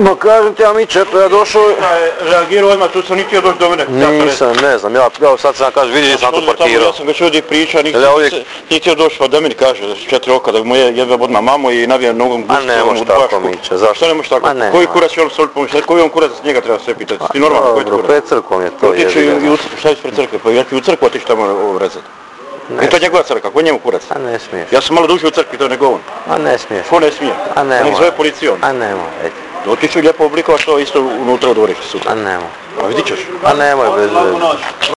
Ma kažem ti, a mi četo, ja došao... Reagirao odmah, tu sam niti došao do mene. Nisam, ne znam, ja sad sam kažem, vidiš, sam tu parkirao. Ja sam već ovdje pričao, niti došao da meni kaže, da su 4 oka, da moje jedva odmah mamo i navija nogom gustu. A ne moš tako, Miće, zašto? Šta ne moš tako? Koji kurac će on soliti pomoći? Koji on kurac njega treba sve pitati? Ti normalno, koji ti kurac? Pred crkvom je to, jebi. Šta je ispred crkve? Pa ja ti u crkvu otići tamo rezati. I to je njegova crkva, ko njemu kurac? A ne smiješ. Ja sam malo duže u crkvi, to je nego on. A ne smiješ. Ko ne smije? A ne nek zove policiju on. A nemoj, ej. Otiću lijepo oblikovat to isto unutra u dvorištu sutra. A nemoj. A vidit ćeš. A nemoj bez veze.